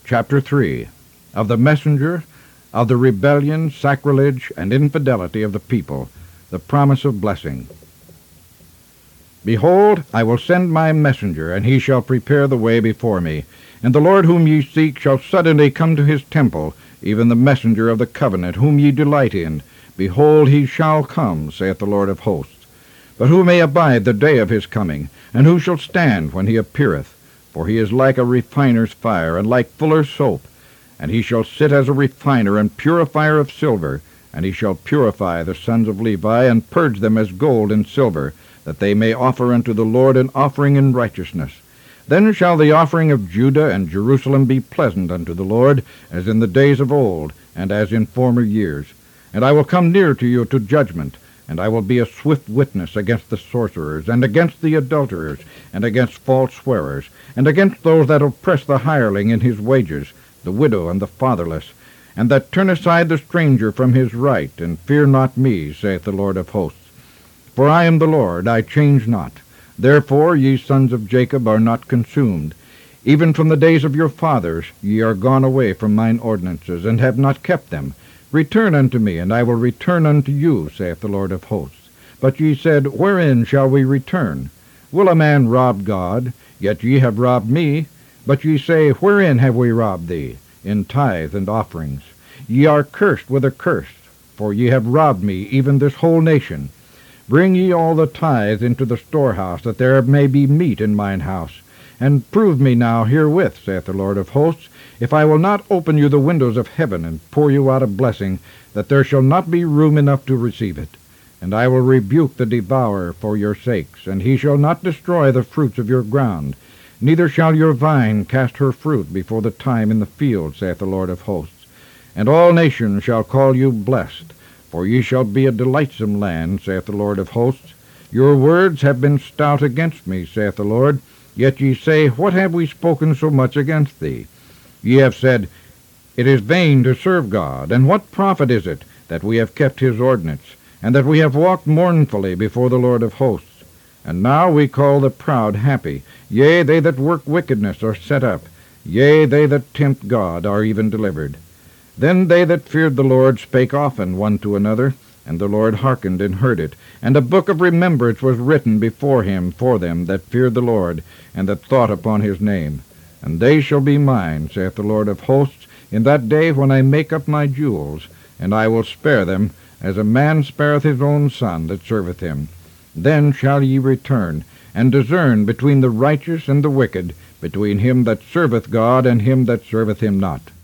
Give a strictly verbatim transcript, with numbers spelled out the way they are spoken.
Chapter three. Of the messenger, of the rebellion, sacrilege, and infidelity of the people, the promise of blessing. Behold, I will send my messenger, and he shall prepare the way before me. And the Lord whom ye seek shall suddenly come to his temple, even the messenger of the covenant, whom ye delight in. Behold, he shall come, saith the Lord of hosts. But who may abide the day of his coming? And who shall stand when he appeareth? For he is like a refiner's fire, and like fuller's soap. And he shall sit as a refiner and purifier of silver, and he shall purify the sons of Levi, and purge them as gold and silver, that they may offer unto the Lord an offering in righteousness. Then shall the offering of Judah and Jerusalem be pleasant unto the Lord, as in the days of old, and as in former years. And I will come near to you to judgment, and I will be a swift witness against the sorcerers, and against the adulterers, and against false swearers, and against those that oppress the hireling in his wages, the widow and the fatherless, and that turn aside the stranger from his right, and fear not me, saith the Lord of hosts. For I am the Lord, I change not. Therefore ye sons of Jacob are not consumed. Even from the days of your fathers ye are gone away from mine ordinances, and have not kept them. Return unto me, and I will return unto you, saith the Lord of hosts. But ye said, Wherein shall we return? Will a man rob God? Yet ye have robbed me. But ye say, Wherein have we robbed thee? In tithe and offerings. Ye are cursed with a curse, for ye have robbed me, even this whole nation. Bring ye all the tithe into the storehouse, that there may be meat in mine house. And prove me now herewith, saith the Lord of hosts, if I will not open you the windows of heaven, and pour you out a blessing, that there shall not be room enough to receive it. And I will rebuke the devourer for your sakes, and he shall not destroy the fruits of your ground. Neither shall your vine cast her fruit before the time in the field, saith the Lord of hosts. And all nations shall call you blessed, for ye shall be a delightsome land, saith the Lord of hosts. Your words have been stout against me, saith the Lord. Yet ye say, What have we spoken so much against thee? Ye have said, It is vain to serve God, and what profit is it that we have kept his ordinance, and that we have walked mournfully before the Lord of hosts? And now we call the proud happy. Yea, they that work wickedness are set up. Yea, they that tempt God are even delivered. Then they that feared the Lord spake often one to another, and the Lord hearkened and heard it. And a book of remembrance was written before him for them that feared the Lord, and that thought upon his name. And they shall be mine, saith the Lord of hosts, in that day when I make up my jewels, and I will spare them, as a man spareth his own son that serveth him. Then shall ye return, and discern between the righteous and the wicked, between him that serveth God and him that serveth him not.